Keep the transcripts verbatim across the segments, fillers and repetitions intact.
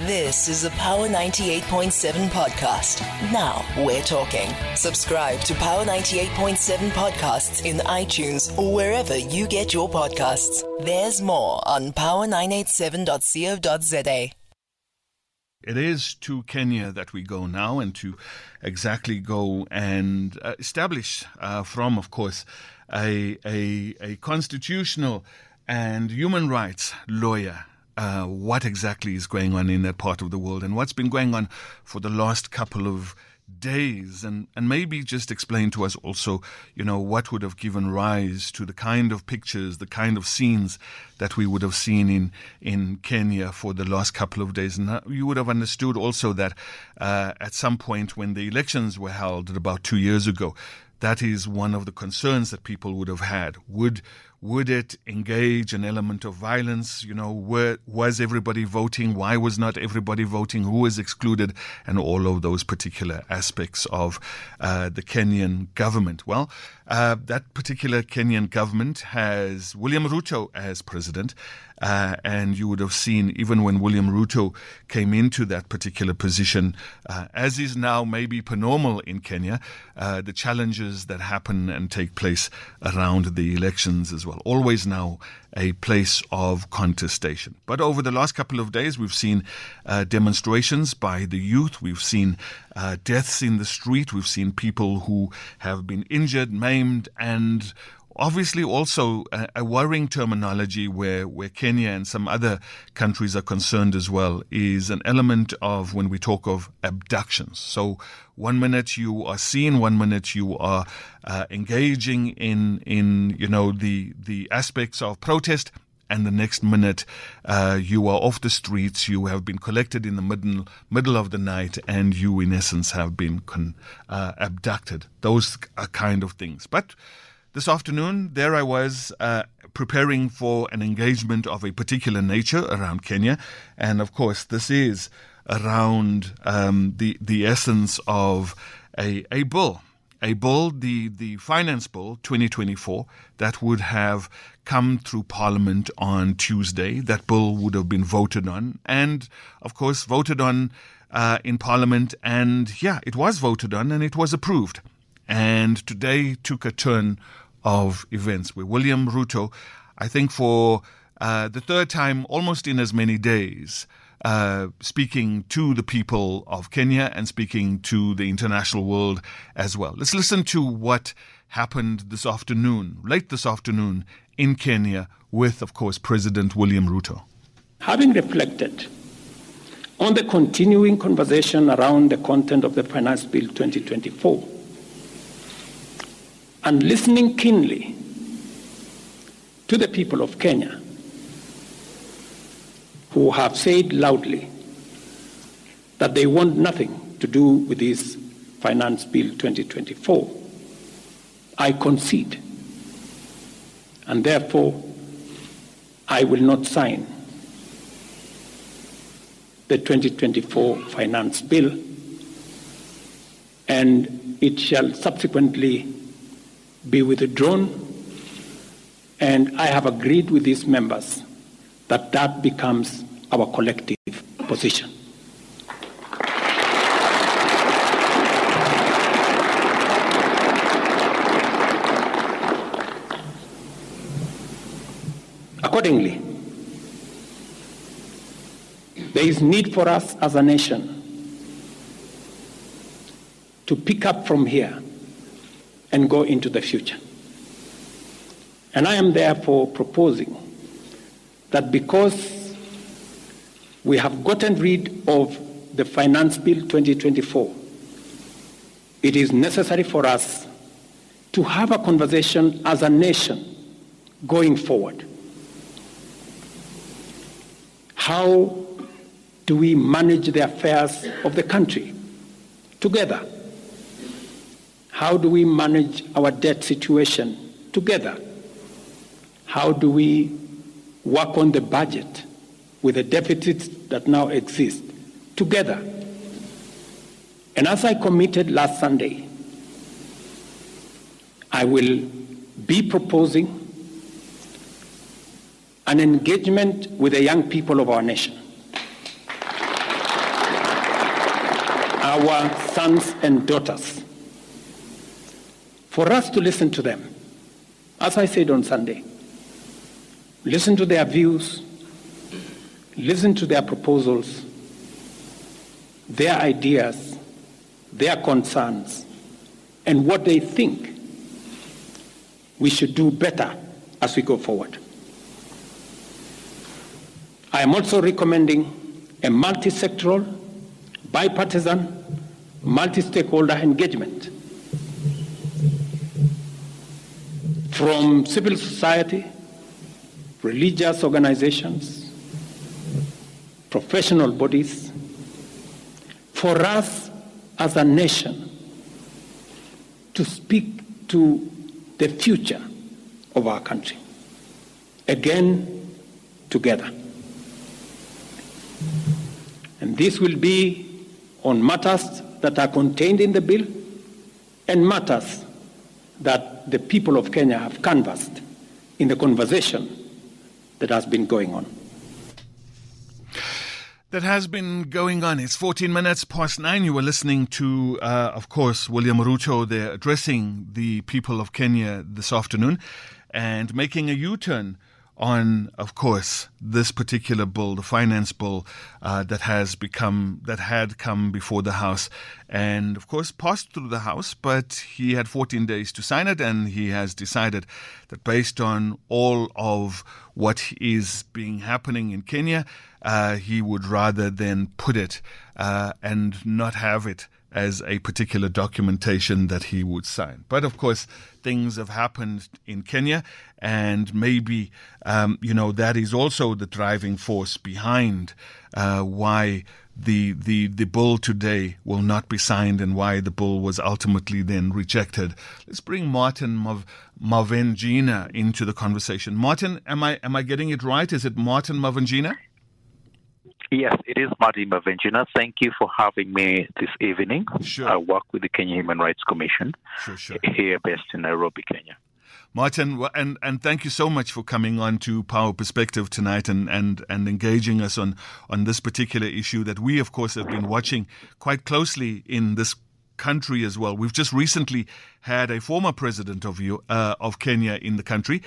This is a Power ninety-eight point seven podcast. Now we're talking. Subscribe to Power ninety-eight point seven podcasts in iTunes or wherever you get your podcasts. There's more on power nine eight seven dot co dot za. It is to Kenya that we go now, and to exactly go and uh, establish uh, from, of course, a, a, a constitutional and human rights lawyer uh, what exactly is going on in that part of the world and what's been going on for the last couple of days, and, and maybe just explain to us also, you know, what would have given rise to the kind of pictures, the kind of scenes that we would have seen in, in Kenya for the last couple of days. And you would have understood also that uh, at some point when the elections were held about two years ago, that is one of the concerns that people would have had. Would Would it engage an element of violence? You know, were, was everybody voting? Why was not everybody voting? Who was excluded? And all of those particular aspects of uh, the Kenyan government. Well, uh, that particular Kenyan government has William Ruto as president. Uh, and you would have seen, even when William Ruto came into that particular position, uh, as is now maybe per normal in Kenya, uh, the challenges that happen and take place around the elections as well. Always now a place of contestation. But over the last couple of days, we've seen uh, demonstrations by the youth. We've seen uh, deaths in the street. We've seen people who have been injured, maimed, and obviously also a, a worrying terminology where, where Kenya and some other countries are concerned as well is an element of when we talk of abductions. So one minute you are seen, one minute you are uh, engaging in, in, you know, the, the aspects of protest, and the next minute uh, you are off the streets, you have been collected in the middle, middle of the night, and you in essence have been con, uh, abducted. Those are kind of things. But this afternoon, there I was uh, preparing for an engagement of a particular nature around Kenya. And of course, this is around um, the the essence of a, a bill. A bill, the, the Finance Bill twenty twenty-four, that would have come through Parliament on Tuesday. That bill would have been voted on and, of course, voted on uh, in Parliament. And, yeah, it was voted on and it was approved. And today took a turn of events where William Ruto, I think for uh, the third time almost in as many days, uh, speaking to the people of Kenya and speaking to the international world as well. Let's listen to what happened this afternoon, late this afternoon in Kenya with, of course, President William Ruto. Having reflected on the continuing conversation around the content of the Finance Bill twenty twenty-four, and listening keenly to the people of Kenya who have said loudly that they want nothing to do with this Finance Bill twenty twenty-four, I concede, and therefore I will not sign the twenty twenty-four Finance Bill, and it shall subsequently be withdrawn, and I have agreed with these members that that becomes our collective position. Accordingly, there is need for us as a nation to pick up from here and go into the future. And I am therefore proposing that because we have gotten rid of the Finance Bill twenty twenty-four, it is necessary for us to have a conversation as a nation going forward. How do we manage the affairs of the country together? How do we manage our debt situation together? How do we work on the budget with the deficits that now exist together? And as I committed last Sunday, I will be proposing an engagement with the young people of our nation. our sons and daughters, for us to listen to them. As I said on Sunday, listen to their views, listen to their proposals, their ideas, their concerns, and what they think we should do better as we go forward. I am also recommending a multi-sectoral, bipartisan, multi-stakeholder engagement from civil society, religious organizations, professional bodies, for us as a nation to speak to the future of our country. Again, together. And this will be on matters that are contained in the bill and matters that the people of Kenya have canvassed in the conversation that has been going on. That has been going on. It's fourteen minutes past nine. You were listening to, uh, of course, William Ruto there addressing the people of Kenya this afternoon and making a U-turn on, of course, this particular bill, the finance bill uh, that has become, that had come before the House and, of course, passed through the House, but he had fourteen days to sign it, and he has decided that based on all of what is being happening in Kenya, uh, he would rather than put it uh, and not have it as a particular documentation that he would sign. But of course, things have happened in Kenya, and maybe, um, you know, that is also the driving force behind uh, why the, the, the bill today will not be signed and why the bill was ultimately then rejected. Let's bring Martin Mav- Mavenjina into the conversation. Martin, am I, am I getting it right? Is it Martin Mavenjina? Yes, it is Martin Mavenjina. Thank you for having me this evening. Sure. I work with the Kenya Human Rights Commission, sure, sure. here based in Nairobi, Kenya. Martin, and, and thank you so much for coming on to Power Perspective tonight and, and, and engaging us on, on this particular issue that we, of course, have been watching quite closely in this country as well. We've just recently had a former president of you, uh, of Kenya in the country,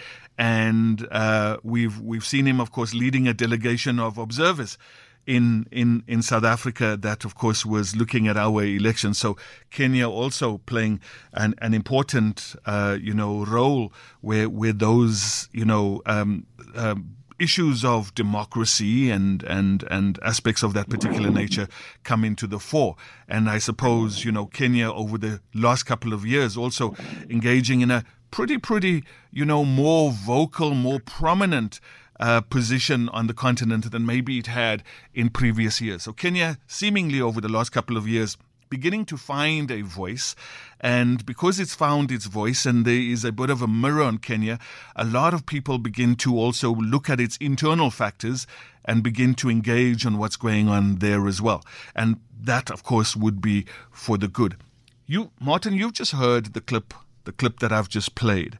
and uh, we've we've seen him, of course, leading a delegation of observers in in in South Africa that, of course, was looking at our elections. So Kenya also playing an an important uh, you know role where where those you know um, um, issues of democracy and, and, and aspects of that particular nature come into the fore. And I suppose, you know, Kenya over the last couple of years also engaging in a pretty, pretty, you know, more vocal, more prominent uh, position on the continent than maybe it had in previous years. So Kenya seemingly over the last couple of years beginning to find a voice, and because it's found its voice and there is a bit of a mirror on Kenya, a lot of people begin to also look at its internal factors and begin to engage on what's going on there as well. And that, of course, would be for the good. You, Martin, you've just heard the clip, the clip that I've just played,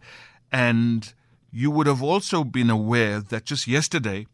and you would have also been aware that just yesterday,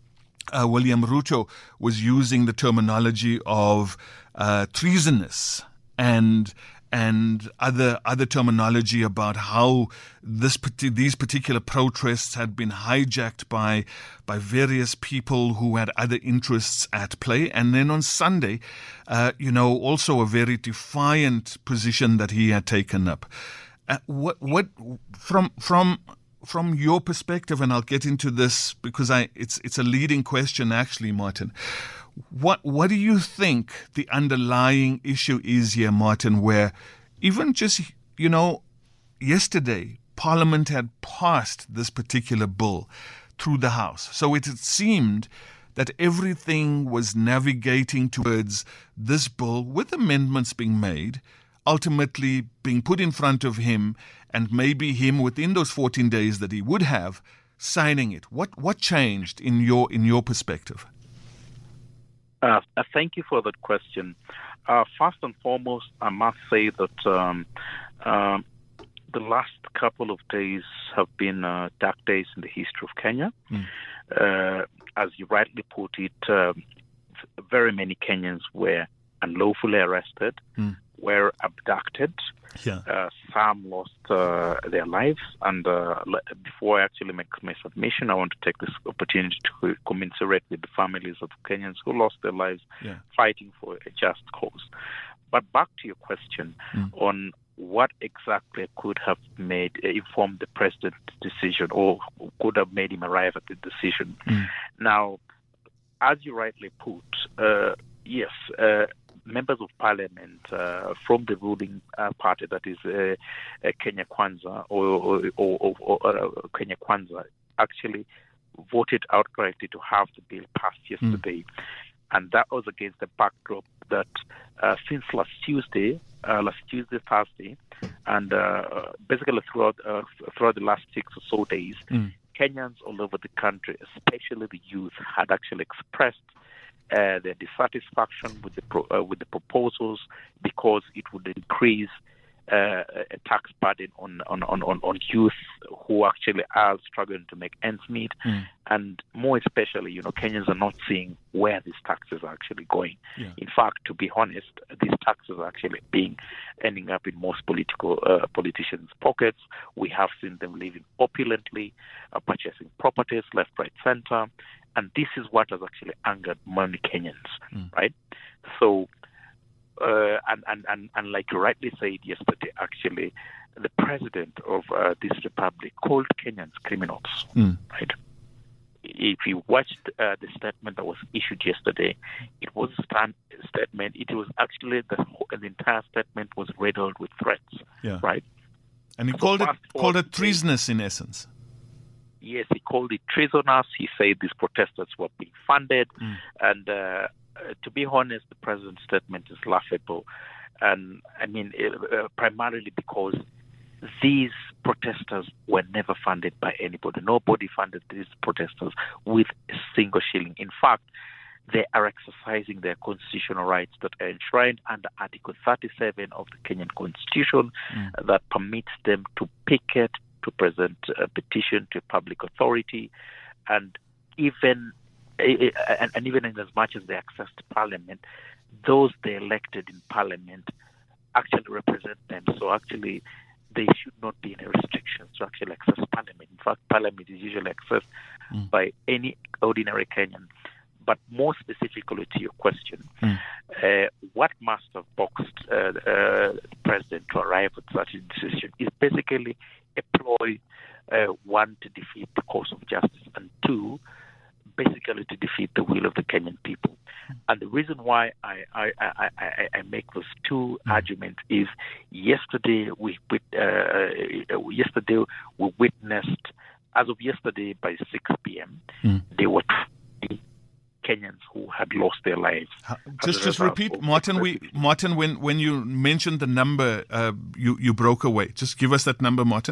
Uh, William Ruto was using the terminology of uh, treasonous and and other other terminology about how this these particular protests had been hijacked by by various people who had other interests at play. And then on Sunday, uh, you know, also a very defiant position that he had taken up. Uh, what what from from. From your perspective, and I'll get into this because I it's it's a leading question actually, Martin. What what do you think the underlying issue is here, Martin, where even just, you know, yesterday Parliament had passed this particular bill through the House. So it had seemed that everything was navigating towards this bill with amendments being made, ultimately being put in front of him, and maybe him within those fourteen days that he would have signing it. What what changed in your in your perspective? Uh, uh, thank you for that question. Uh, first and foremost, I must say that um, uh, the last couple of days have been uh, dark days in the history of Kenya. Mm. Uh, as you rightly put it, uh, very many Kenyans were unlawfully arrested, mm. were abducted. Yeah. Uh, some lost uh, their lives. And uh, before I actually make my submission, I want to take this opportunity to commiserate with the families of Kenyans who lost their lives yeah. fighting for a just cause. But back to your question mm. on what exactly could have made uh, informed the president's decision or could have made him arrive at the decision. Mm. Now, as you rightly put, uh, yes, uh, members of parliament uh, from the ruling uh, party, that is uh, uh, Kenya Kwanza or, or, or, or uh, Kenya Kwanza, actually voted outrightly to have the bill passed yesterday. Mm. And that was against the backdrop that uh, since last Tuesday, uh, last Tuesday, Thursday, and uh, basically throughout uh, throughout the last six or so days, mm. Kenyans all over the country, especially the youth, had actually expressed uh, their dissatisfaction with the pro- uh, with the proposals because it would increase uh, a tax burden on on, on, on youth who actually are struggling to make ends meet, mm. and more especially, you know, Kenyans are not seeing where these taxes are actually going. Yeah. In fact, to be honest, these taxes are actually being ending up in most political uh, politicians' pockets. We have seen them living opulently, uh, purchasing properties left, right, center, and this is what has actually angered many Kenyans, mm. right? So. Uh, and, and, and, and like you rightly said yesterday, actually, the president of uh, this republic called Kenyans criminals, mm. right? If you watched uh, the statement that was issued yesterday, it was a stand- statement. It was actually, the, whole, the entire statement was riddled with threats, yeah. right? And he so called it called it treasonous in essence. Yes, he called it treasonous. He said these protesters were being funded, mm. and uh, Uh, to be honest, the president's statement is laughable. And I mean, uh, primarily because these protesters were never funded by anybody. Nobody funded these protesters with a single shilling. In fact, they are exercising their constitutional rights that are enshrined under Article thirty-seven of the Kenyan Constitution mm. that permits them to picket, to present a petition to a public authority, and even And, and even in as much as they access to parliament, those they elected in parliament actually represent them. So actually, there should not be any restrictions to actually access parliament. In fact, parliament is usually accessed mm. by any ordinary Kenyan. But more specifically to your question, mm. uh, what must have boxed uh, uh, the president to arrive at such a decision is basically a ploy, uh, one, to defeat the cause of justice, and two, basically to defeat the will of the Kenyan people. And the reason why I I, I, I, I make those two mm. arguments is yesterday we uh, yesterday we witnessed, as of yesterday by six p.m. Mm. there were Kenyans who had lost their lives. Just just repeat, Martin. We Martin, when when you mentioned the number, uh, you you broke away. Just give us that number, Martin.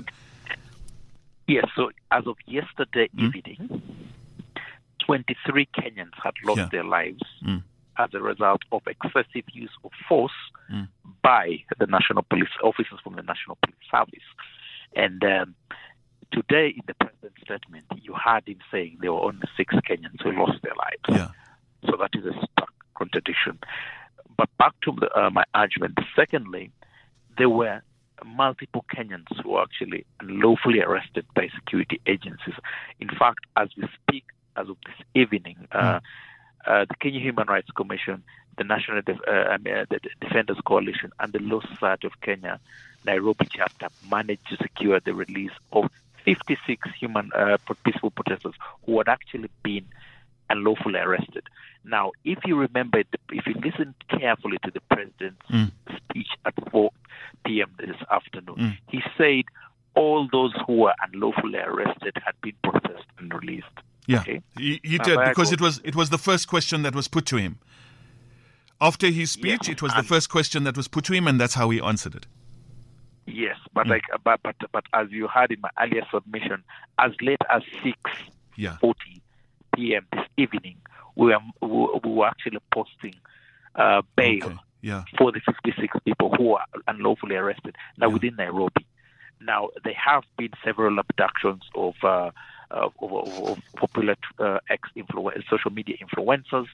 Yes. So as of yesterday mm. evening, twenty-three Kenyans had lost yeah. their lives mm. as a result of excessive use of force mm. by the National Police officers from the National Police Service. And um, today, in the president's statement, you heard him saying there were only six Kenyans who lost their lives. Yeah. So that is a stark contradiction. But back to the, uh, my argument. Secondly, there were multiple Kenyans who were actually unlawfully arrested by security agencies. In fact, as we speak, as of this evening, uh, uh, the Kenya Human Rights Commission, the National Def- uh, I mean, uh, the Defenders Coalition, and the Law Society of Kenya, Nairobi chapter, managed to secure the release of fifty-six human uh, peaceful protesters who had actually been unlawfully arrested. Now, if you remember, if you listen carefully to the president's mm. speech at four p.m. this afternoon, mm. he said all those who were unlawfully arrested had been processed and released. Yeah, okay. he, he did, because it was it was the first question that was put to him. After his speech, yes, it was the first question that was put to him, and that's how he answered it. Yes, but Mm. like, but, but but as you heard in my earlier submission, as late as six forty p.m. this evening, we were we were actually posting uh, bail Okay. Yeah. for the fifty-six people who are unlawfully arrested now Yeah. within Nairobi. Now, there have been several abductions of uh, of, of, of popular uh, ex-influ- social media influencers.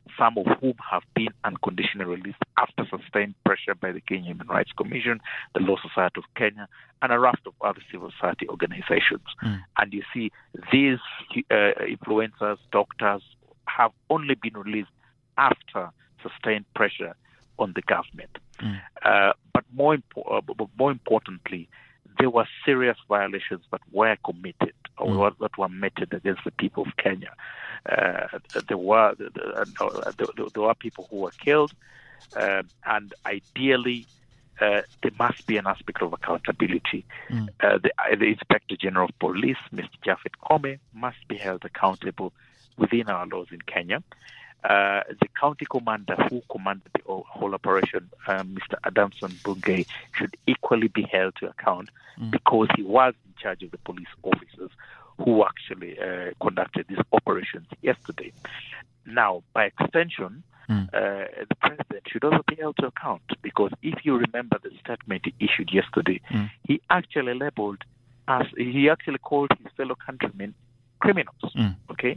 some of whom have been unconditionally released after sustained pressure by the Kenya Human Rights Commission, the Law Society of Kenya, and a raft of other civil society organizations. Mm. And you see, these uh, influencers, doctors, have only been released after sustained pressure on the government. Mm. Uh, but more, impo- uh, but more importantly, there were serious violations that were committed or mm. that were meted against the people of Kenya. Uh, there were uh, there, there were people who were killed, uh, and ideally, uh, there must be an aspect of accountability. Mm. Uh, the, the Inspector General of Police, Mister Japhet Koome, must be held accountable within our laws in Kenya. Uh, the county commander who commanded the whole operation, uh, Mister Adamson Bungei, should equally be held to account mm. because he was in charge of the police officers who actually uh, conducted these operations yesterday. Now, by extension, mm. uh, the president should also be held to account because if you remember the statement he issued yesterday, mm. he actually labeled us, he actually called his fellow countrymen criminals, mm. okay?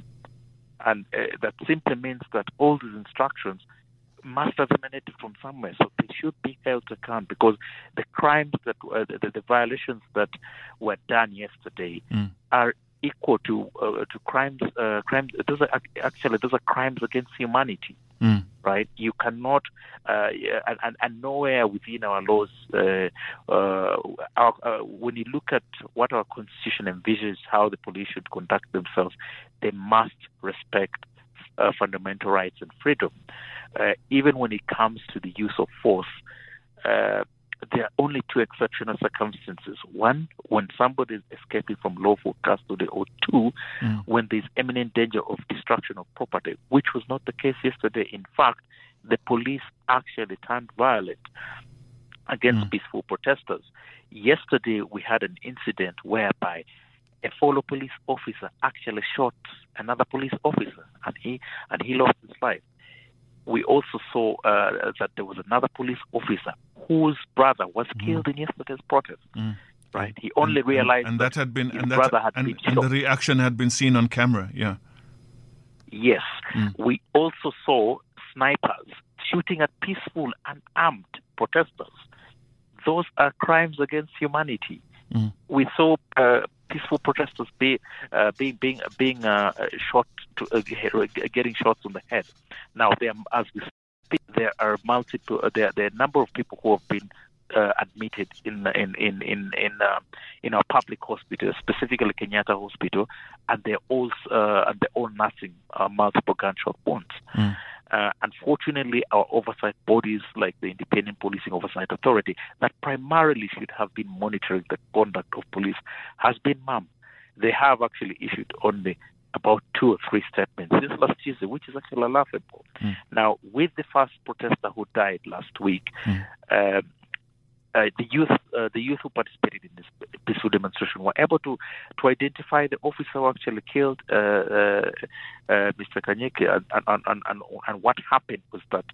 And uh, that simply means that all these instructions must have emanated from somewhere. So they should be held to account because the crimes that uh, the, the violations that were done yesterday mm. are equal to uh, to crimes. Uh, crimes. Those are actually those are crimes against humanity. Mm. Right? You cannot, uh, and, and, and nowhere within our laws, uh, uh, our, uh, when you look at what our constitution envisages how the police should conduct themselves, they must respect uh, fundamental rights and freedom. Uh, even when it comes to the use of force, uh, there are only two exceptional circumstances. One, when somebody is escaping from lawful custody, or two, mm. when there is imminent danger of destruction of property, which was not the case yesterday. In fact, the police actually turned violent against mm. peaceful protesters. Yesterday, we had an incident whereby a fellow police officer actually shot another police officer, and he and he lost his life. We also saw uh, that there was another police officer whose brother was killed mm. in yesterday's protest. Mm. Right? He only and, realized and, and that, that had been his and brother that, had and, been and shot. the reaction had been seen on camera. Yeah. Yes. Mm. We also saw snipers shooting at peaceful and armed protesters. Those are crimes against humanity. Mm. We saw uh, peaceful protesters be, uh, being being being uh, shot, to, uh, getting shots on the head. Now, there, as we speak, there are multiple. Uh, there, there are a number of people who have been uh, admitted in in in in in, uh, in our public hospital, specifically Kenyatta Hospital, and they're all uh, and they're all nursing uh, multiple gunshot wounds. Mm. Uh, unfortunately, our oversight bodies, like the Independent Policing Oversight Authority, that primarily should have been monitoring the conduct of police, has been mum. They have actually issued only about two or three statements since last Tuesday, which is actually laughable. Mm. Now, with the first protester who died last week, mm. uh, uh, the youth, uh, the youth who participated in this peaceful demonstration were able to, to identify the officer who actually killed uh, uh, uh, Mister Kanyeke, and and, and and and what happened was that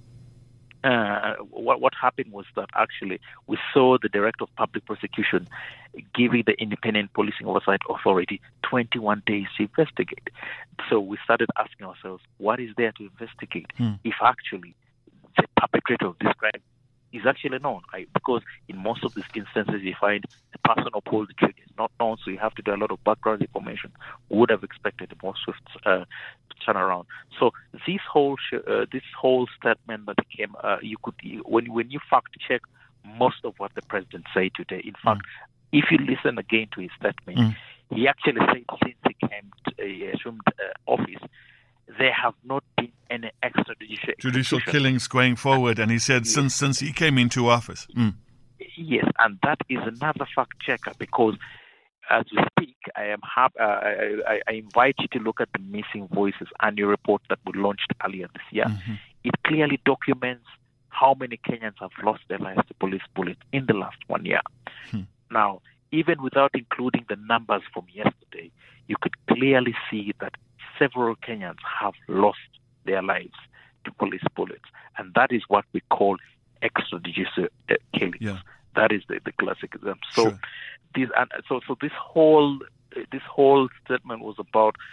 uh, what what happened was that actually we saw the Director of Public Prosecution giving the Independent Policing Oversight Authority twenty-one days to investigate. So we started asking ourselves, what is there to investigate hmm. if actually the perpetrator of this crime is actually known, right? Because in most of these instances, you find the person who pulled the trigger is not known, so you have to do a lot of background information. We would have expected a more swift uh, turnaround. So this whole sh- uh, this whole statement that came, uh, you could when when you fact check most of what the president said today. In fact, mm. if you listen again to his statement, mm. he actually said since he came to, uh, assumed uh, office, there have not been any extrajudicial judicial killings going forward, and he said yes. since since he came into office. Mm. Yes, and that is another fact checker because as we speak, I am happy, uh, I, I, I invite you to look at the Missing Voices annual report that we launched earlier this year. Mm-hmm. It clearly documents how many Kenyans have lost their lives to police bullets in the last one year. Hmm. Now, even without including the numbers from yesterday, you could clearly see that several Kenyans have lost their lives to police bullets, and that is what we call extrajudicial uh, killings. Yeah. That is the, the classic example. So, sure. this, and so, so this whole uh, this whole statement was about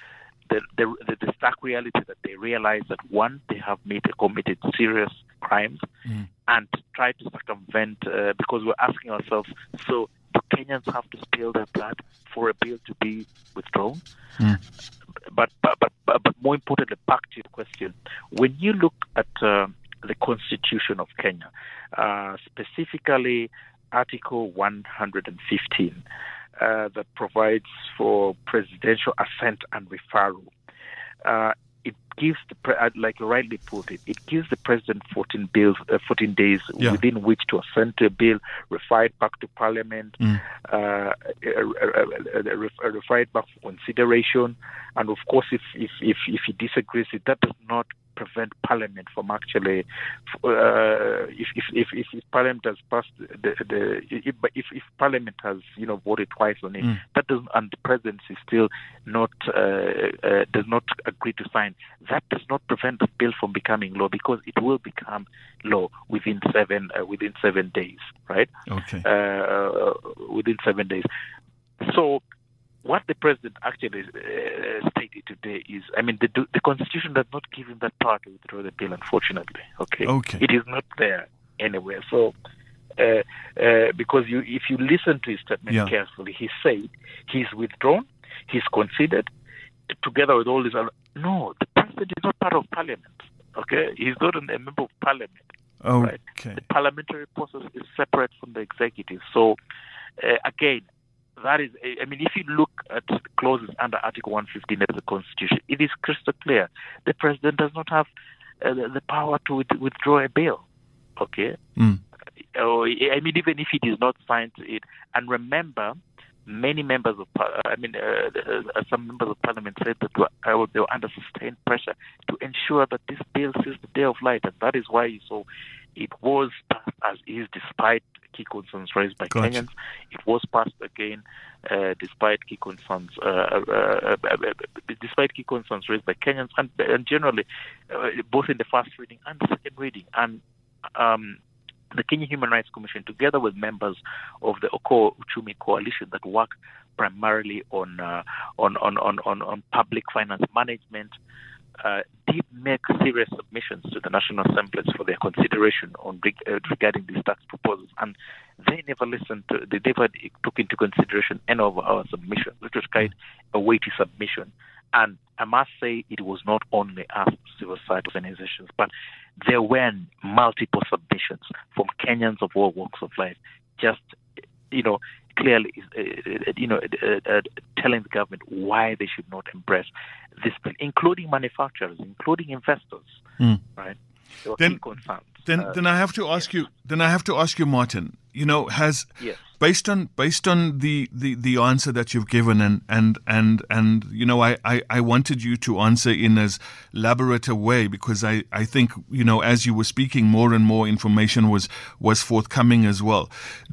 the, the, the, the stark reality that they realize that, one, they have made, committed serious crimes, mm. and try to circumvent, uh, because we're asking ourselves, so do Kenyans have to spill their blood for a bill to be withdrawn? Mm. But, but, but, but, but more importantly, back to your question, when you look at uh, the Constitution of Kenya, uh, specifically Article one hundred fifteen, uh, that provides for presidential assent and referral, uh, it gives the pre- like you rightly put it, it gives the president fourteen bills, uh, fourteen days yeah. within which to assent to a bill, refer it back to Parliament, mm. uh, uh, uh, uh, refer it back for consideration, and of course, if if if, if he disagrees, it that does not prevent Parliament from actually, uh, if, if if if if Parliament has passed the the if, if if Parliament has you know voted twice on it, mm. that doesn't, and the presidency still not uh, uh, does not agree to sign, that does not prevent the bill from becoming law, because it will become law within seven uh, within seven days, right? Okay. Uh, within seven days. So, what the president actually uh, stated today is, I mean, the the Constitution does not give him that power to withdraw the bill, unfortunately. Okay. Okay. It is not there anywhere. So, uh, uh, because you, if you listen to his statement yeah. carefully, he said he's withdrawn, he's considered, together with all these other. No, the president is not part of Parliament. Okay, he's not a member of Parliament. Okay. Right? The parliamentary process is separate from the executive. So, uh, again. That is, I mean, if you look at clauses under Article one fifteen of the Constitution, it is crystal clear. The president does not have uh, the power to withdraw a bill. Okay? Mm. Or, I mean, even if he does not sign to it. And remember, many members of, I mean, uh, uh, some members of Parliament said that they were, they were under sustained pressure to ensure that this bill sees the day of light. And that is why you saw it was passed as is, despite key concerns raised by gotcha. Kenyans. It was passed again, uh, despite key concerns, uh, uh, uh, uh, despite key concerns raised by Kenyans, and, and generally, uh, both in the first reading and the second reading. And um, the Kenya Human Rights Commission, together with members of the Oko Uchumi Coalition that work primarily on uh, on, on, on, on on public finance management, Uh, did make serious submissions to the National Assembly for their consideration on uh, regarding these tax proposals, and they never listened to, they never took into consideration any of our submissions, which was quite a weighty submission. And I must say, it was not only us, civil society organizations, but there were multiple submissions from Kenyans of all walks of life, just, you know, clearly, uh, you know, uh, uh, telling the government why they should not embrace this bill, including manufacturers, including investors. Mm. Right? There were then, key concerns. Then, uh, then I have to ask yes. you. Then I have to ask you, Martin. You know, has yes. based on based on the, the, the answer that you've given, and and and and you know, I, I, I wanted you to answer in as elaborate a way, because I, I think, you know, as you were speaking, more and more information was was forthcoming as well.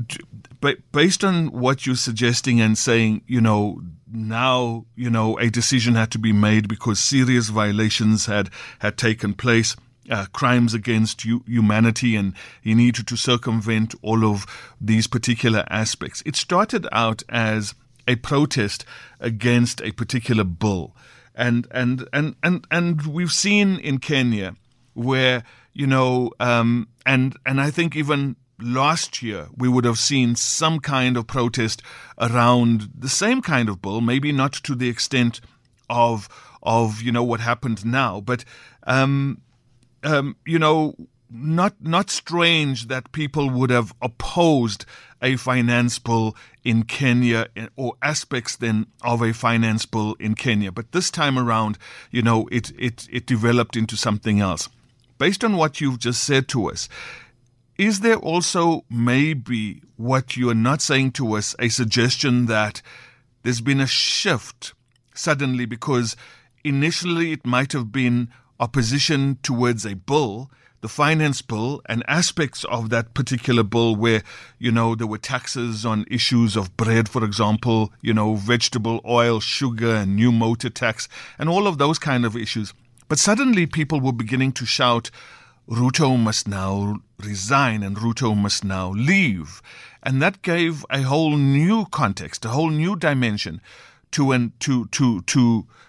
But based on what you're suggesting and saying, you know, now, you know, a decision had to be made because serious violations had had taken place. Uh, crimes against hu- humanity, and he needed to circumvent all of these particular aspects. It started out as a protest against a particular bill, and and and and, and we've seen in Kenya where, you know, um, and and I think even last year we would have seen some kind of protest around the same kind of bill, maybe not to the extent of of you know what happened now, but. Um, Um, you know, not not strange that people would have opposed a finance bill in Kenya, or aspects then of a finance bill in Kenya. But this time around, you know, it it it developed into something else. Based on what you've just said to us, is there also maybe what you are not saying to us, a suggestion that there's been a shift suddenly, because initially it might have been opposition towards a bill, the finance bill, and aspects of that particular bill where, you know, there were taxes on issues of bread, for example, you know, vegetable oil, sugar, and new motor tax, and all of those kind of issues. But suddenly people were beginning to shout, Ruto must now resign and Ruto must now leave. And that gave a whole new context, a whole new dimension to an, to to to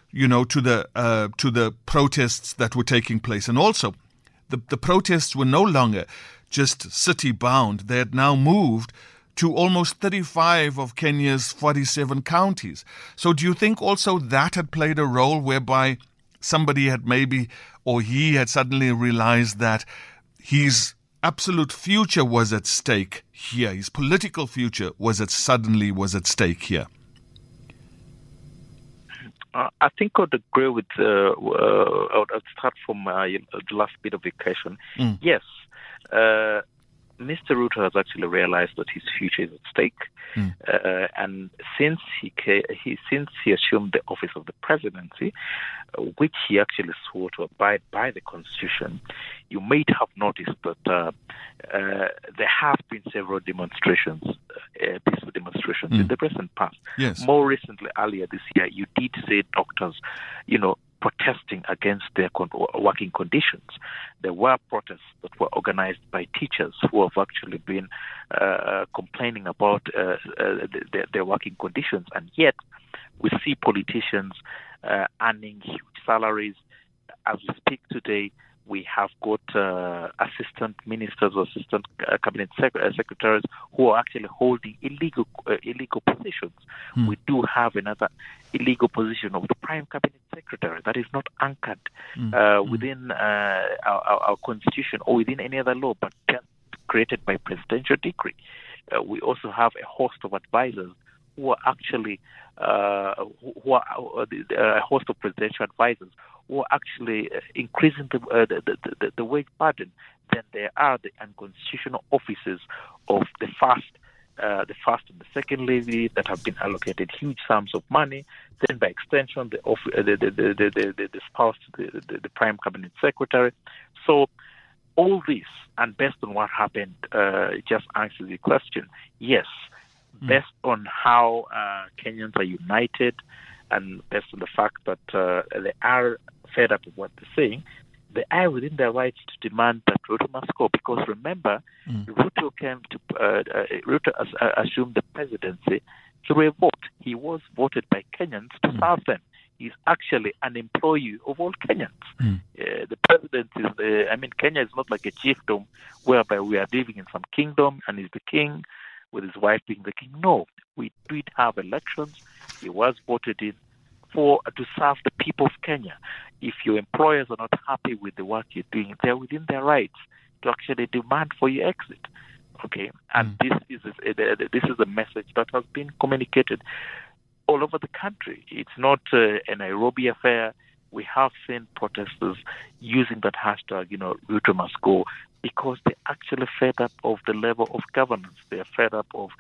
you know, to the uh, to the protests that were taking place. And also, the, the protests were no longer just city-bound. They had now moved to almost thirty-five of Kenya's forty-seven counties. So do you think also that had played a role whereby somebody had maybe, or he had suddenly realized that his absolute future was at stake here, his political future was at suddenly was at stake here? Uh, I think I would agree with, uh, uh, I would start from uh, the last bit of the question. Mm. Yes, uh, Mister Ruto has actually realized that his future is at stake. Mm. Uh, and since he, he since he assumed the office of the presidency, uh, which he actually swore to abide by the constitution, you might have noticed that uh, uh, there have been several demonstrations, uh, peaceful demonstrations mm. in the recent past. Yes. More recently, earlier this year, you did see doctors, you know, protesting against their con- working conditions. There were protests that were organized by teachers who have actually been uh, complaining about uh, uh, their, their working conditions, and yet we see politicians uh, earning huge salaries. As we speak today, we have got uh, assistant ministers or assistant uh, cabinet sec- uh, secretaries who are actually holding illegal uh, illegal positions. Hmm. We do have another illegal position of the prime cabinet secretary that is not anchored hmm. uh, hmm. within uh, our, our, our constitution or within any other law, but just created by presidential decree. Uh, we also have a host of advisors who are actually uh, who are uh, a host of presidential advisors who are actually uh, increasing the, uh, the, the, the, the wage burden. Then there are the unconstitutional offices of the first, uh, the first and the second lady that have been allocated huge sums of money. Then, by extension, the off- uh, the, the, the, the, the, the spouse, the, the, the prime cabinet secretary. So, all this, and based on what happened, uh, just answers the question. Yes, mm. based on how uh, Kenyans are united, and based on the fact that uh, they are fed up with what they're saying, they are within their rights to demand that Ruto must go. Because remember, mm. Ruto came to uh, uh, Ruto as, uh, assumed the presidency through a vote. He was voted by Kenyans to mm. serve them. He's actually an employee of all Kenyans. Mm. Uh, the president is, uh, I mean, Kenya is not like a chiefdom whereby we are living in some kingdom and he's the king with his wife being the king. No, we did have elections. He was voted in for to serve the people of Kenya. If your employers are not happy with the work you're doing, they're within their rights to actually demand for your exit. Okay, and mm. this is a, this is a message that has been communicated all over the country. It's not uh, a Nairobi affair. We have seen protesters using that hashtag, you know, Ruto must go, because they're actually fed up of the level of governance. They're fed up of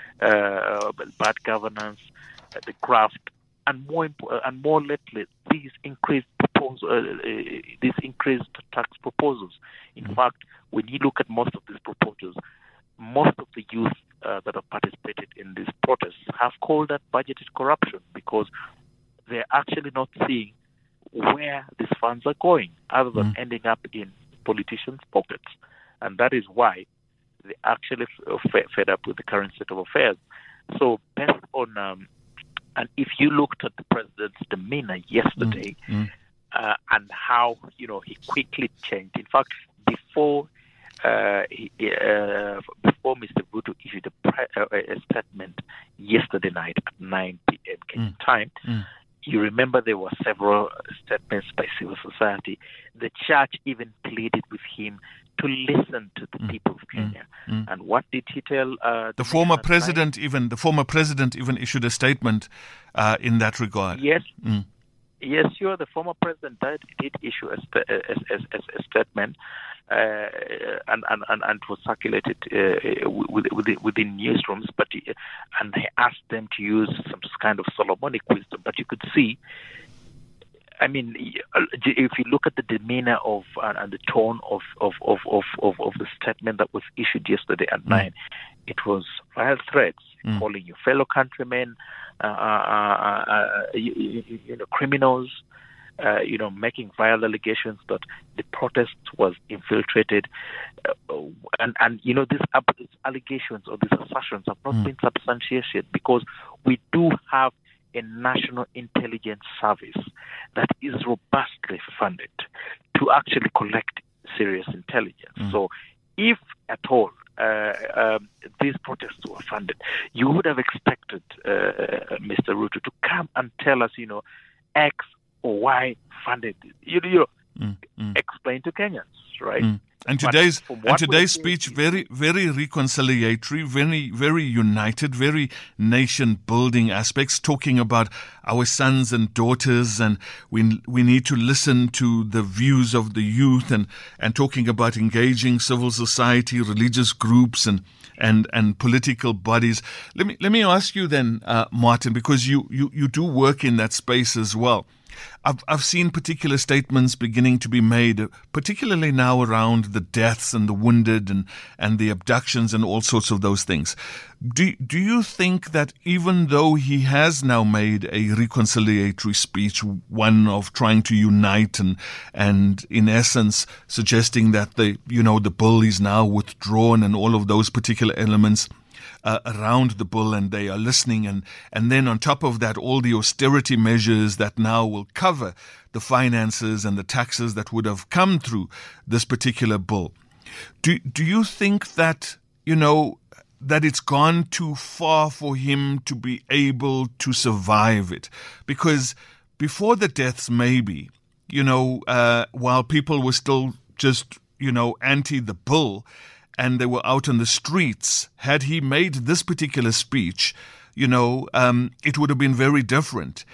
uh, bad governance, uh, the graft, and more imp- and more lately, these increased propos- uh, uh, these increased tax proposals. In mm-hmm. fact, when you look at most of these proposals, most of the youth uh, that have participated in these protests have called that budgeted corruption, because they're actually not seeing where these funds are going, other than mm. ending up in politicians' pockets. And that is why they actually f- fed up with the current state of affairs. So based on, um, and if you looked at the president's demeanor yesterday mm. Mm. Uh, and how, you know, he quickly changed. In fact, before Uh, he, uh, before Mister Ruto issued a, pre- uh, a statement yesterday night at nine p.m. Kenyan mm. time, mm. you remember there were several statements by civil society. The church even pleaded with him to listen to the mm. people of Kenya. Mm. And what did he tell? Uh, the, the former president night? even the former president even issued a statement uh, in that regard. Yes. Mm. Yes, sure. The former president did, did issue a, st- a, a, a, a statement, uh, and, and, and, and was circulated uh, within, within newsrooms. But he, and he asked them to use some kind of Solomonic wisdom. But you could see, I mean, if you look at the demeanor of uh, and the tone of of, of, of, of of the statement that was issued yesterday at mm. nine, it was vile threats, mm. calling your fellow countrymen, uh, uh, uh, you, you, you know, criminals, uh, you know, making vile allegations that the protest was infiltrated, uh, and and you know, these, these allegations or these assertions have not mm. been substantiated, because we do have a national intelligence service that is robustly funded to actually collect serious intelligence. Mm. So if at all uh, um, these protests were funded, you would have expected uh, Mister Ruto to come and tell us, you know, X or Y funded, you, you know, mm. Mm. explain to Kenyans, right? Mm. And today's and today's speech very very reconciliatory, very very united, very nation building aspects, talking about our sons and daughters, and we we need to listen to the views of the youth, and, and talking about engaging civil society, religious groups, and and and political bodies. Let me let me ask you then, uh, Martin, because you, you you do work in that space as well. I've I've seen particular statements beginning to be made, particularly now around the deaths and the wounded and, and the abductions and all sorts of those things. Do do you think that even though he has now made a reconciliatory speech, one of trying to unite and and in essence suggesting that the you know the bill is now withdrawn and all of those particular elements Uh, around the bill, and they are listening, and, and then on top of that, all the austerity measures that now will cover the finances and the taxes that would have come through this particular bill. Do do you think that, you know, that it's gone too far for him to be able to survive it? Because before the deaths, maybe, you know, uh, while people were still just, you know, anti the bill, and they were out on the streets, had he made this particular speech, you know, um, it would have been very different.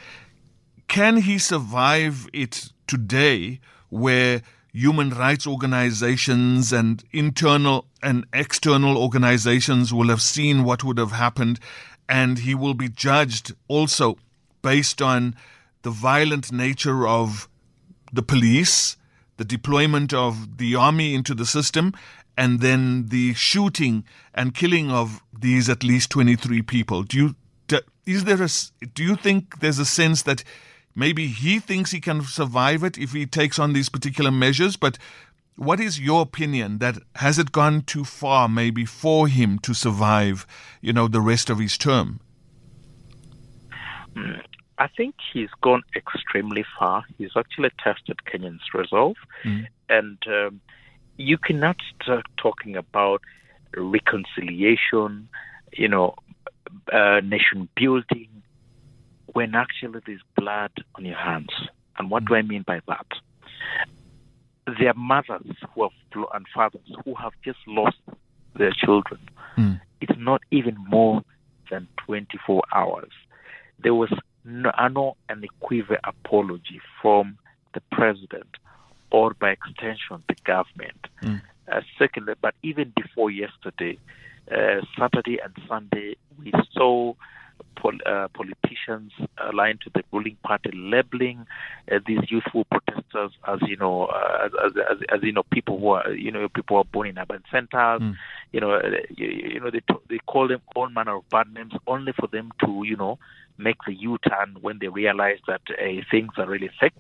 Can he survive it today where human rights organizations and internal and external organizations will have seen what would have happened, and he will be judged also based on the violent nature of the police, the deployment of the army into the system, and then the shooting and killing of these at least twenty-three people? Do you is there a do you think there's a sense that maybe he thinks he can survive it if he takes on these particular measures? But what is your opinion? That has it gone too far maybe for him to survive, you know, the rest of his term? I think he's gone extremely far. He's actually tested Kenyans' resolve, mm. and um, you cannot start talking about reconciliation, you know, uh, nation building, when actually there's blood on your hands. And what mm. do I mean by that? There are mothers who have and fathers who have just lost their children. Mm. It's not even more than twenty-four hours. There was no, no unequivocal apology from the president, or by extension the government. Mm. Uh, secondly, but even before yesterday, uh, Saturday and Sunday, we saw pol- uh, politicians aligned to the ruling party labeling uh, these youthful protesters as you know, uh, as, as, as you know, people who are you know people who are born in urban centers. Mm. You know, uh, you, you know they t- they call them all manner of bad names, only for them to you know make the U-turn when they realize that uh, things are really thick.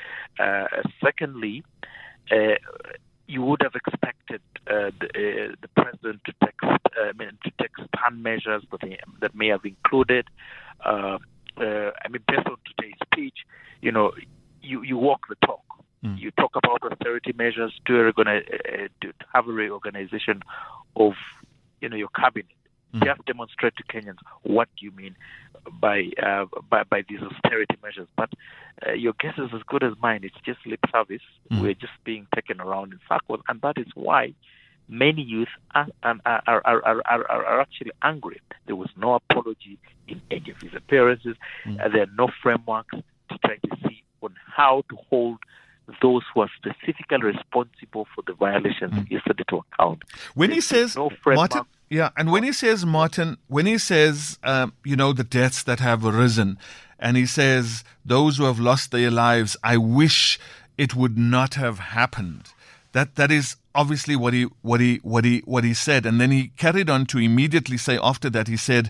Uh, secondly, uh, you would have expected uh, the, uh, the president to take uh, I mean, to take stern measures that, they, that may have included. Uh, uh, I mean, based on today's speech, you know, you, you walk the talk. Mm. You talk about austerity measures to, organize, uh, to have a reorganization of, you know, your cabinet. Mm. You have to demonstrate to Kenyans what you mean by uh, by, by these austerity measures. But uh, your guess is as good as mine. It's just lip service. Mm. We're just being taken around in circles, and that is why many youth are, are, are, are, are, are, are actually angry. There was no apology in any of his appearances. Mm. Uh, there are no frameworks to try to see on how to hold those who are specifically responsible for the violations mm. yesterday to account. When he says, no Martin, yeah, and when he says, Martin, when he says, um, you know, the deaths that have arisen, and he says, those who have lost their lives, I wish it would not have happened. That that is obviously what he what he what he what he said, and then he carried on to immediately say after that, he said,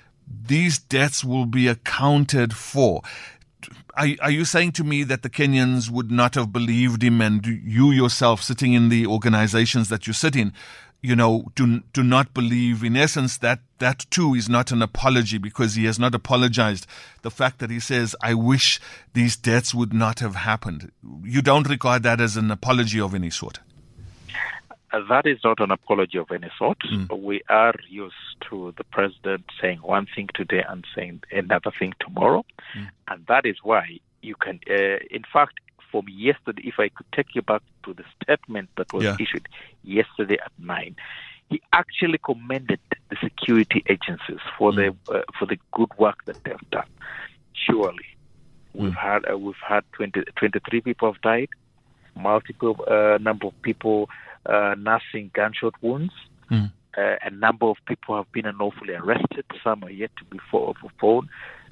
these deaths will be accounted for. Are, are you saying to me that the Kenyans would not have believed him, and you yourself sitting in the organizations that you sit in, you know, do do not believe, in essence, that that too is not an apology because he has not apologized. The fact that he says, I wish these deaths would not have happened. You don't regard that as an apology of any sort? Uh, that is not an apology of any sort. Mm. We are used to the president saying one thing today and saying another thing tomorrow. Mm. And that is why you can, uh, in fact, from yesterday, if I could take you back to the statement that was yeah. issued yesterday at nine, he actually commended the security agencies for mm. the uh, for the good work that they've done. Surely, mm. we've had uh, we've had twenty, twenty-three people have died, multiple uh, number of people uh, nursing gunshot wounds. Mm. Uh, a number of people have been unlawfully arrested. Some are yet to be found.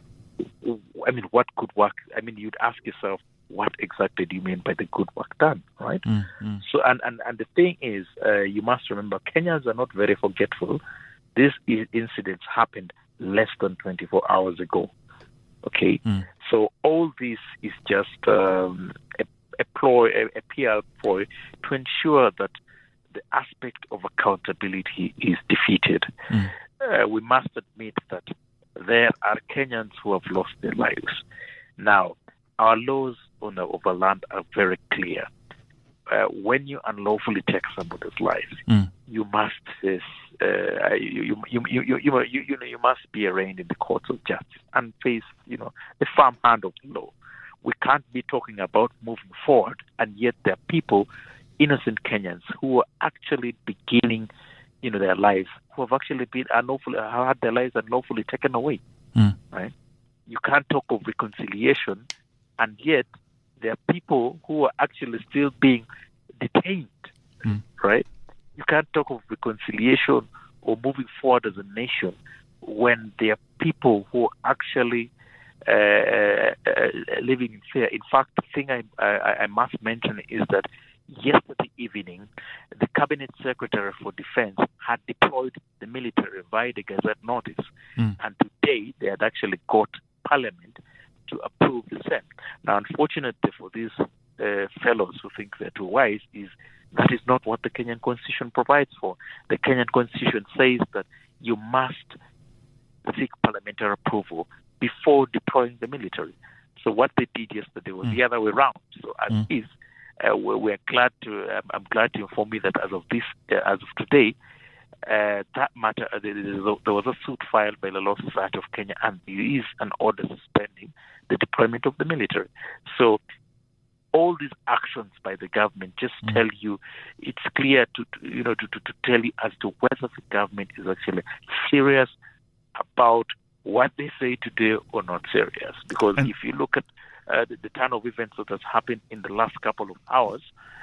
I mean, what good work? I mean, you'd ask yourself, what exactly do you mean by the good work done, right? Mm, mm. So, and, and, and the thing is, uh, you must remember, Kenyans are not very forgetful. These incidents happened less than twenty-four hours ago, okay? Mm. So all this is just um, a, a ploy, a, a P R ploy to ensure that the aspect of accountability is defeated. Mm. Uh, we must admit that there are Kenyans who have lost their lives. Now, our laws on the overland are very clear. Uh, when you unlawfully take somebody's life, mm. you must face, uh, you, you, you, you, you, you, you, know, you must be arraigned in the courts of justice and face, you know, the firm hand of the law. We can't be talking about moving forward, and yet there are people, innocent Kenyans, who are actually beginning, you know, their lives, who have actually been unlawfully, had their lives unlawfully taken away. Mm. Right? You can't talk of reconciliation, and yet there are people who are actually still being detained, mm. right? You can't talk of reconciliation or moving forward as a nation when there are people who are actually uh, uh, living in fear. In fact, the thing I, I, I must mention is that yesterday evening, the Cabinet Secretary for Defense had deployed the military via the Gazette notice, mm. and today they had actually got Parliament to approve the same. Now, unfortunately for these uh, fellows who think they're too wise, is that is not what the Kenyan Constitution provides for. The Kenyan Constitution says that you must seek parliamentary approval before deploying the military. So what they did yesterday was mm. the other way around. So as mm. is, uh, we're, we're glad to. Um, I'm glad to inform you that as of this, uh, as of today, Uh, that matter, uh, there, there was a suit filed by the Law Society of Kenya, and there is an order suspending the deployment of the military. So all these actions by the government just mm. tell you, it's clear to, to you know to, to, to tell you as to whether the government is actually serious about what they say today or not serious. Because and if you look at uh, the, the turn of events that has happened in the last couple of hours,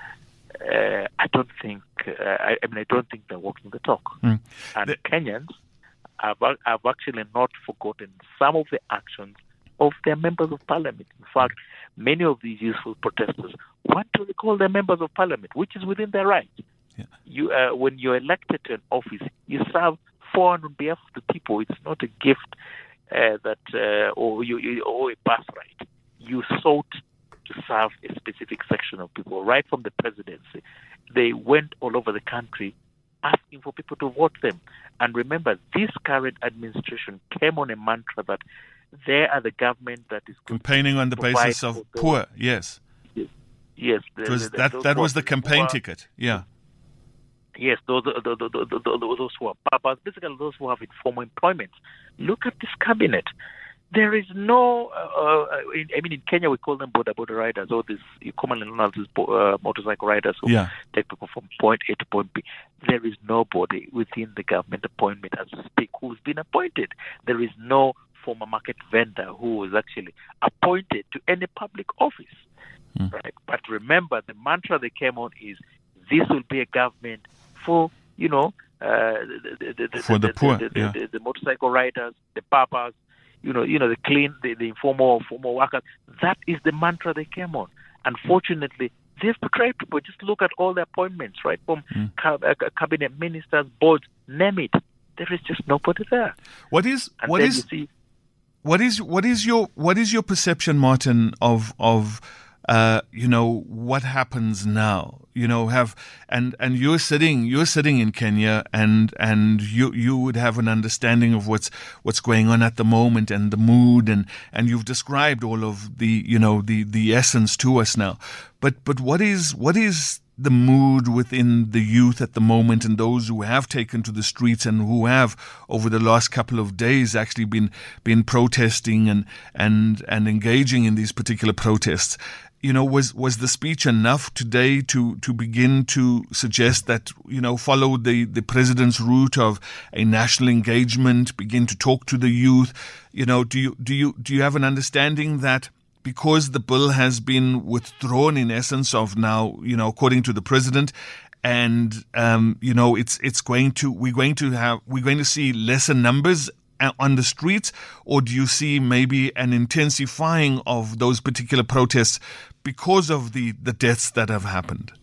Uh, I don't think. Uh, I, I mean, I don't think they're walking the talk. Mm. And the, Kenyans have, have actually not forgotten some of the actions of their members of parliament. In fact, many of these useful protesters want to recall their members of parliament, which is within their right. Yeah. You, uh, when you're elected to an office, you serve for and on behalf of the people. It's not a gift uh, that uh, or you, you or a birthright. You sought to serve a specific section of people. Right from the presidency, they went all over the country asking for people to vote them. And remember, this current administration came on a mantra that they are the government that is campaigning on the basis of poor. Yes, yes, yes. The, was the, that that was the campaign are, ticket. Yeah. Yes, those those, those, those, those who are papas, basically those who have informal employment. Look at this cabinet. There is no, uh, in, I mean, in Kenya we call them border border riders, or this commonly known as uh, motorcycle riders who yeah. take people from point A to point B. There is nobody within the government appointment as we speak who's been appointed. There is no former market vendor who was actually appointed to any public office. Mm. Right? But remember, the mantra they came on is this will be a government for, you know, uh, the, the, the, for the, the poor, the, the, yeah. the, the, the motorcycle riders, the papas, you know, you know, the clean, the, the informal, formal workers. That is the mantra they came on. Unfortunately, they've betrayed people. Just look at all the appointments, right? From mm. cab- uh, cabinet ministers, boards, name it. There is just nobody there. What is and what is see, what is what is your what is your perception, Martin, of of uh, you know, what happens now? You know, have and and you're sitting you're sitting in Kenya, and and you you would have an understanding of what's what's going on at the moment and the mood, and and you've described all of the you know the the essence to us now. But but what is what is the mood within the youth at the moment, and those who have taken to the streets and who have over the last couple of days actually been been protesting and and and engaging in these particular protests? You know, was was the speech enough today to to begin to suggest that, you know, follow the, the president's route of a national engagement, begin to talk to the youth? You know, do you do you do you have an understanding that because the bill has been withdrawn, in essence, of now, you know, according to the president, and um, you know, it's it's going to we're going to have we're going to see lesser numbers on the streets, or do you see maybe an intensifying of those particular protests because of the, the deaths that have happened?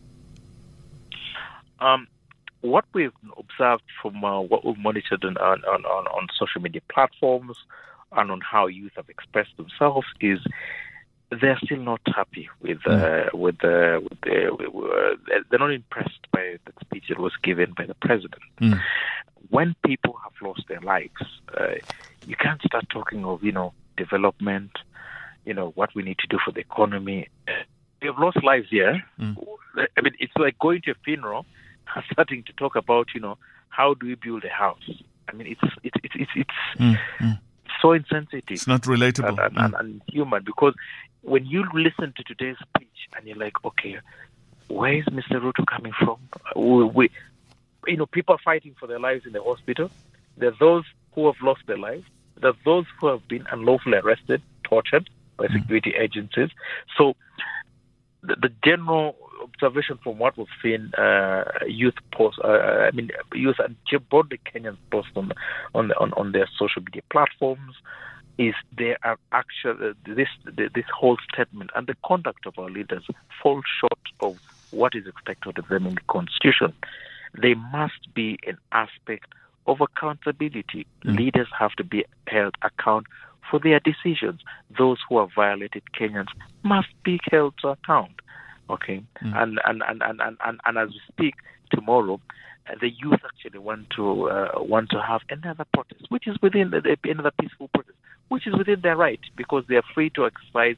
Um, what we've observed from uh, what we've monitored on, on, on, on social media platforms and on how youth have expressed themselves is they're still not happy with uh, with, uh, with, uh, with uh, they're not impressed by the speech that was given by the president. Mm. When people have lost their lives, uh, you can't start talking of, you know, development, you know, what we need to do for the economy. Uh, we have lost lives here. Mm. I mean, it's like going to a funeral and starting to talk about, you know, how do we build a house? I mean, it's it's it's it's, it's mm. Mm. so insensitive. It's not relatable. And, and, mm. and, and human, because when you listen to today's speech and you're like, okay, where is Mister Ruto coming from? We, we You know, people are fighting for their lives in the hospital. There are those who have lost their lives. There are those who have been unlawfully arrested, tortured by security mm. agencies. So the, the general observation from what we've seen, uh, youth post, uh, I mean, youth and broadly Kenyans post on on, on on their social media platforms, is there are actually uh, this this whole statement and the conduct of our leaders fall short of what is expected of them in the Constitution. There must be an aspect of accountability. Mm. Leaders have to be held account for their decisions. Those who have violated Kenyans must be held to account. Okay, mm. and, and, and, and, and, and, and as we speak tomorrow, uh, the youth actually want to uh, want to have another protest, which is within the, another peaceful protest, which is within their right, because they are free to exercise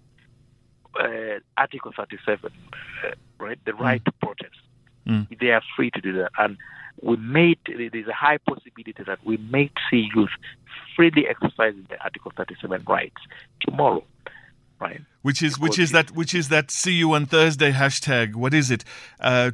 uh, Article thirty-seven, uh, right, the right mm. to protest. Mm. They are free to do that, and we may there's a high possibility that we may see youth freely exercising the Article thirty-seven rights tomorrow, right? Which is because which is that which is that see you on Thursday hashtag. What is it? Uh,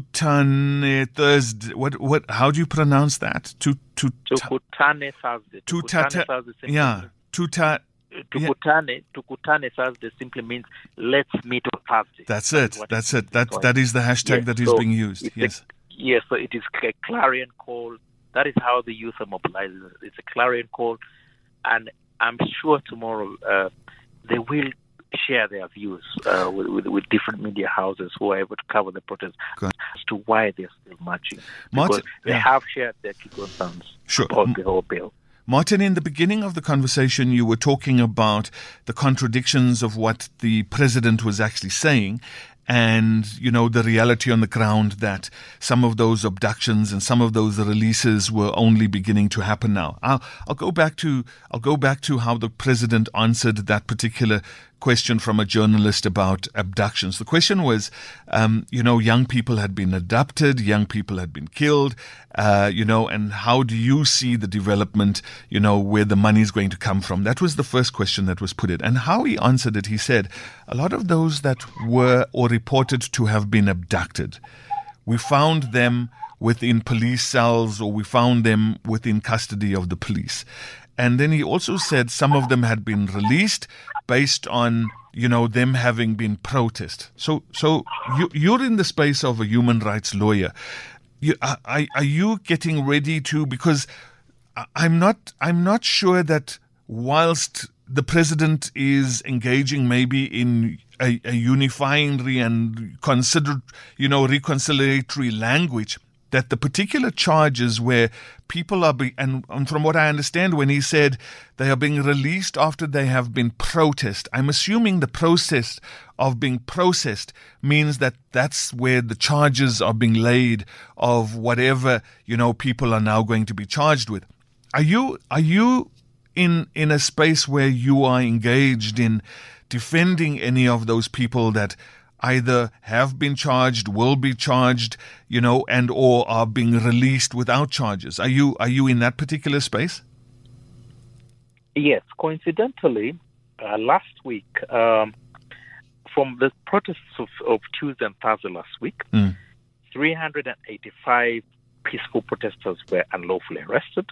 Tutane Thursday. What what? How do you pronounce that? Tu tu Tukutane Thursday. Tukutane Thursday. Yeah. Tuta. Tukutane, Tukutane Thursday simply means let's meet on Thursday. That's it. That's it. That that is the hashtag yes, that is so being used. Yes. A, yes. So it is a clarion call. That is how the youth are mobilized. It's a clarion call, and I'm sure tomorrow uh, they will share their views uh, with, with with different media houses who are able to cover the protest as to why they're still marching, because Martin, they yeah. have shared their key concerns sure. about the whole bill. Martin, in the beginning of the conversation, you were talking about the contradictions of what the president was actually saying, and, you know, the reality on the ground that some of those abductions and some of those releases were only beginning to happen now. I'll, I'll go back to I'll go back to how the president answered that particular question from a journalist about abductions. The question was, um, you know, young people had been abducted, young people had been killed, uh, you know, and how do you see the development, you know, where the money is going to come from? That was the first question that was put in. And how he answered it, he said, a lot of those that were or reported to have been abducted, we found them within police cells, or we found them within custody of the police. And then he also said some of them had been released based on, you know, them having been protest. So, so you, you're in the space of a human rights lawyer. You, are, are you getting ready to? Because I'm not, I'm not sure that whilst the president is engaging maybe in a, a unifying and considered, you know, reconciliatory language, that the particular charges where people are being, and, and from what I understand, when he said they are being released after they have been processed, I'm assuming the process of being processed means that that's where the charges are being laid of whatever, you know, people are now going to be charged with. Are you, are you in, in a space where you are engaged in defending any of those people that either have been charged, will be charged, you know, and or are being released without charges? Are you are you in that particular space? Yes. Coincidentally, uh, last week, um, from the protests of, of Tuesday and Thursday last week, mm. three hundred eighty-five peaceful protesters were unlawfully arrested.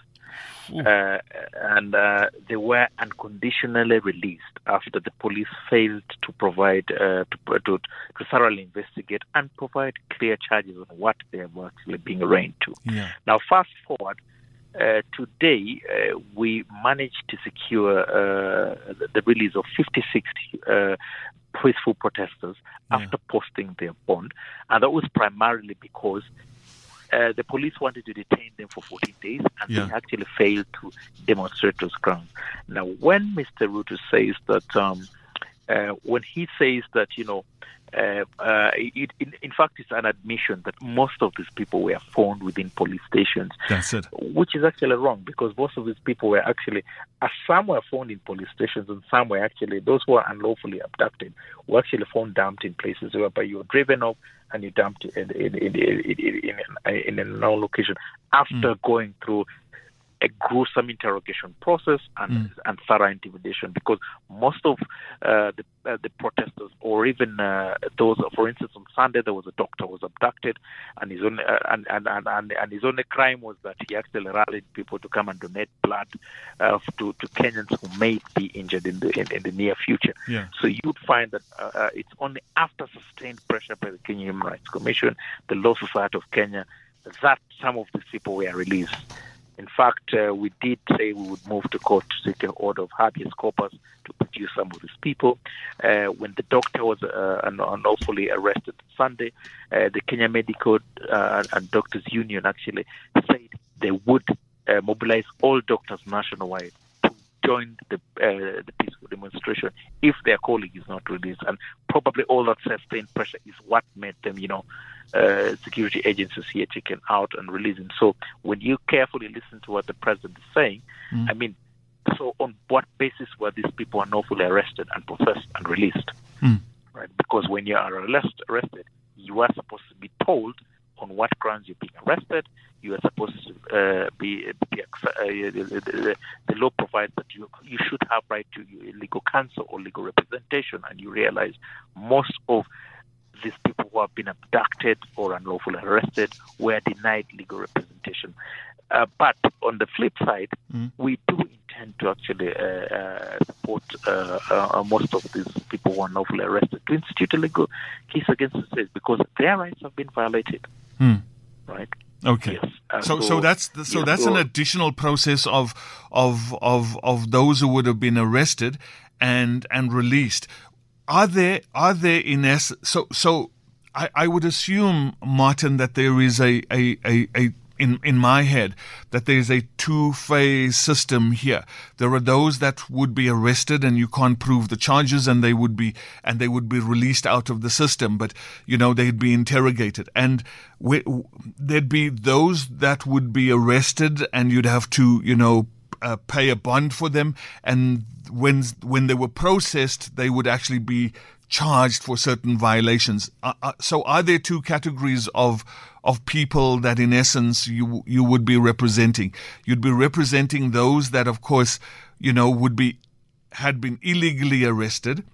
Uh, and uh, they were unconditionally released after the police failed to provide, uh, to, to, to thoroughly investigate and provide clear charges on what they were actually being arraigned to. Yeah. Now, fast forward, uh, today uh, we managed to secure uh, the, the release of fifty-six uh, peaceful protesters yeah. after posting their bond, and that was primarily because Uh, the police wanted to detain them for fourteen days, and yeah. they actually failed to demonstrate those grounds. Now, when Mister Ruto says that, um, uh, when he says that, you know, uh, uh, it, in, in fact, it's an admission that most of these people were found within police stations. That's it. Which is actually wrong, because most of these people were actually, uh, some were found in police stations, and some were actually, those who were unlawfully abducted were actually found dumped in places whereby you were driven off and you dumped in in in in, in, in, in a known location after mm. going through a gruesome interrogation process and, mm. and thorough intimidation, because most of uh, the uh, the protesters, or even uh, those, for instance, on Sunday there was a doctor who was abducted, and his only uh, and, and, and, and and his only crime was that he actually rallied people to come and donate blood uh, to to Kenyans who may be injured in the in, in the near future. Yeah. So you'd find that uh, uh, it's only after sustained pressure by the Kenya Human Rights Commission, the Law Society of Kenya, that some of these people were released. In fact, uh, we did say we would move to court to seek an order of habeas corpus to produce some of these people. Uh, when the doctor was uh, unlawfully arrested Sunday, uh, the Kenya Medical uh, and Doctors Union actually said they would uh, mobilize all doctors nationwide to join the, uh, the peaceful demonstration if their colleague is not released. And probably all that sustained pressure is what made them, you know, Uh, security agencies here taken out and released him. So when you carefully listen to what the president is saying, mm. I mean, so on what basis were these people unlawfully arrested and processed and released? Mm. Right? Because when you are arrest, arrested, you are supposed to be told on what grounds you're being arrested. You are supposed to uh, be, be uh, the, the, the law provides that you you should have right to legal counsel or legal representation, and you realize most of these people who have been abducted or unlawfully arrested were denied legal representation. Uh, but on the flip side, mm. we do intend to actually uh, uh, support uh, uh, most of these people who are unlawfully arrested to institute a legal case against the state, because their rights have been violated. Mm. Right? Okay. Yes. Uh, so, so, so that's the, so yes, that's so, an additional process of of of of those who would have been arrested and and released. Are there, are there in essence, so, so I, I would assume, Martin, that there is a, a, a, a in, in my head, that there is a two-phase system here. There are those that would be arrested and you can't prove the charges, and they would be, and they would be released out of the system, but, you know, they'd be interrogated. And we, there'd be those that would be arrested and you'd have to, you know, uh, pay a bond for them, and when when they were processed, they would actually be charged for certain violations. Uh, uh, so are there two categories of of people that in essence you you would be representing? You'd be representing those that, of course, you know, would be had been illegally arrested,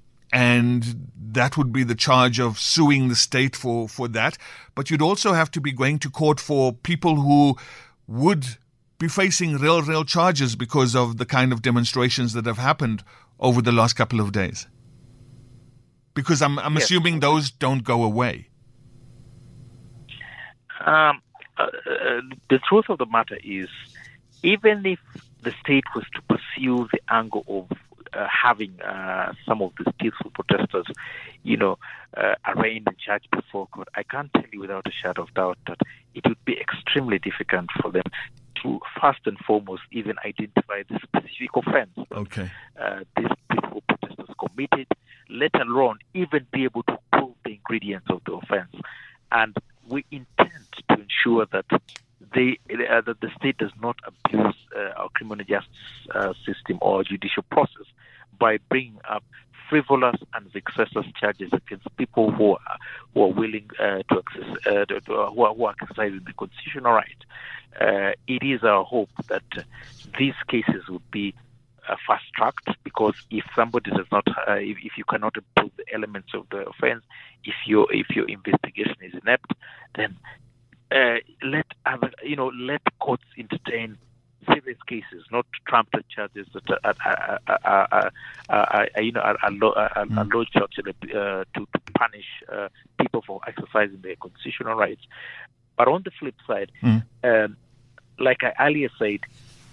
and that would be the charge of suing the state for, for that. But you'd also have to be going to court for people who would be facing real, real charges because of the kind of demonstrations that have happened over the last couple of days. Because I'm, I'm yes. assuming those don't go away. Um, uh, uh, the truth of the matter is, even if the state was to pursue the angle of uh, having uh, some of these peaceful protesters, you know, uh, arraigned and charged before court, I can't tell you without a shadow of doubt that it would be extremely extremely difficult for them to first and foremost even identify the specific offense that okay. uh, these peaceful protesters committed, let alone even be able to prove the ingredients of the offense. And we intend to ensure that they, uh, that the state does not abuse uh, our criminal justice uh, system or judicial process by bringing up frivolous and vexatious charges against people who are who are willing uh, to access, uh, to, to, uh, who, are, who are exercising the constitutional right. Uh, it is our hope that uh, these cases would be uh, fast-tracked, because if somebody does not, uh, if, if you cannot prove the elements of the offense, if your if your investigation is inept, then uh, let other, you know, let courts entertain serious cases, not trumped charges that are, are, are, are, are, are you know, are, are, are, are mm. lodged actually uh, to, to punish uh, people for exercising their constitutional rights. But on the flip side, mm. um, like I earlier said,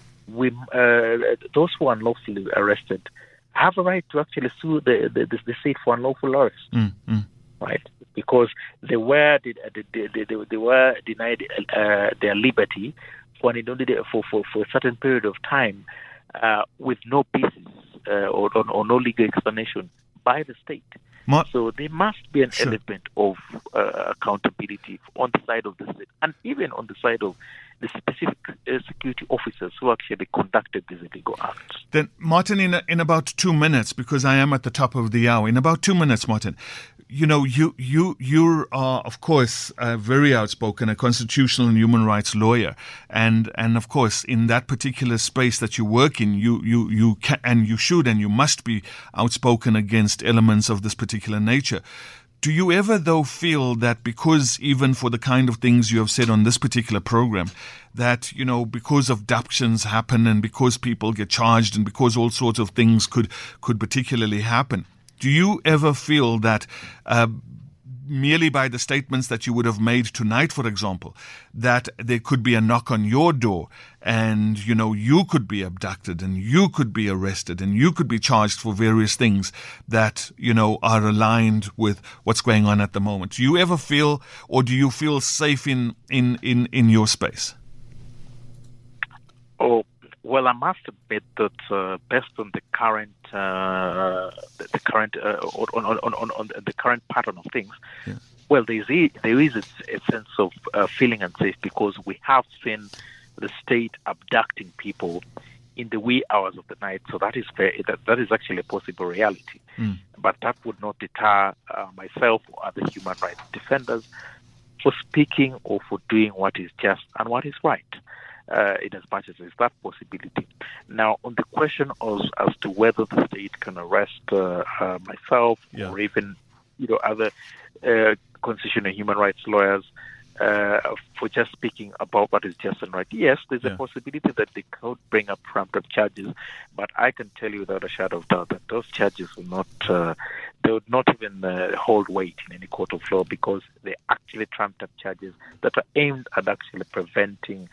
we uh, those who are unlawfully arrested have a right to actually sue the the, the state for unlawful arrest, mm. Mm. right? Because they were they, they, they, they were denied uh, their liberty for, for, for, for a certain period of time uh, with no basis uh, or, or, or no legal explanation by the state. Ma- so there must be an sure. element of uh, accountability on the side of the state, and even on the side of the specific uh, security officers who actually conducted these illegal acts. Then, Martin, in, in about two minutes, because I am at the top of the hour, in about two minutes, Martin, you know, you you you are, of course, uh, very outspoken, a constitutional and human rights lawyer, and and of course, in that particular space that you work in, you you you can and you should and you must be outspoken against elements of this particular nature. Do you ever, though, feel that because even for the kind of things you have said on this particular program, that, you know, because abductions happen and because people get charged and because all sorts of things could could particularly happen, do you ever feel that uh, merely by the statements that you would have made tonight, for example, that there could be a knock on your door and, you know, you could be abducted and you could be arrested and you could be charged for various things that, you know, are aligned with what's going on at the moment? Do you ever feel, or do you feel safe in, in, in, in your space? Oh, well, I must admit that uh, based on the current, uh, the, the current, uh, on, on, on, on the current pattern of things, yeah. well, there is a, there is a, a sense of uh, feeling unsafe, because we have seen the state abducting people in the wee hours of the night. So that is very, that, that is actually a possible reality. Mm. But that would not deter uh, myself or other human rights defenders for speaking or for doing what is just and what is right. Uh, in as much as there's that possibility. Now, on the question of, as to whether the state can arrest uh, uh, myself yeah. or even, you know, other uh, constitutional human rights lawyers uh, for just speaking about what is just and right, yes, there's yeah. a possibility that they could bring up trumped-up charges, but I can tell you without a shadow of doubt that those charges will not, uh, they would not even uh, hold weight in any court of law, because they're actually trumped-up charges that are aimed at actually preventing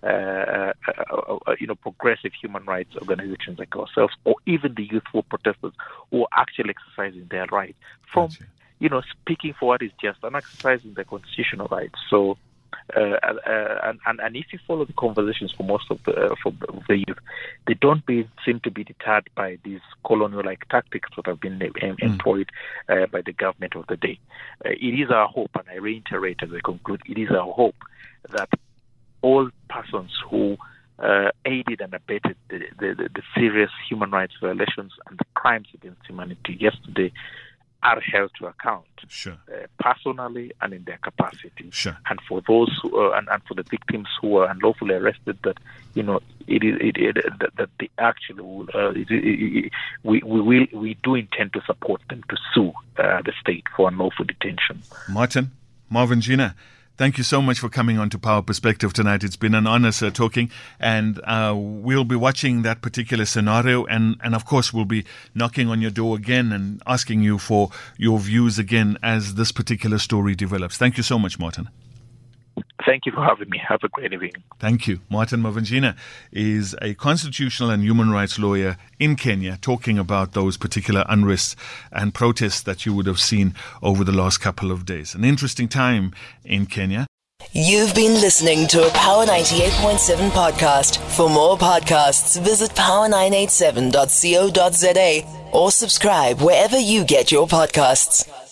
Uh, uh, uh, you know, progressive human rights organizations like ourselves, or even the youthful protesters who are actually exercising their right from, gotcha. you know, speaking for what is just and exercising their constitutional rights. So, uh, uh, and, and and if you follow the conversations for most of the uh, for the youth, they don't be, seem to be deterred by these colonial-like tactics that have been um, employed uh, by the government of the day. Uh, it is our hope, and I reiterate as I conclude, it is our hope that all persons who uh, aided and abetted the, the, the, the serious human rights violations and the crimes against humanity yesterday are held to account, sure. uh, personally and in their capacity. Sure. And for those who, uh, and, and for the victims who were unlawfully arrested, that you know it is it, it, that, that they actually will, uh, it, it, it, we we will we do intend to support them to sue uh, the state for unlawful detention. Martin, Marvin Gina, thank you so much for coming on to Power Perspective tonight. It's been an honor, sir, talking. And uh, we'll be watching that particular scenario. And, and, of course, we'll be knocking on your door again and asking you for your views again as this particular story develops. Thank you so much, Martin. Thank you for having me. Have a great evening. Thank you. Martin Mavunjina is a constitutional and human rights lawyer in Kenya, talking about those particular unrests and protests that you would have seen over the last couple of days. An interesting time in Kenya. You've been listening to a Power ninety-eight point seven podcast. For more podcasts, visit power nine eight seven dot co dot za or subscribe wherever you get your podcasts.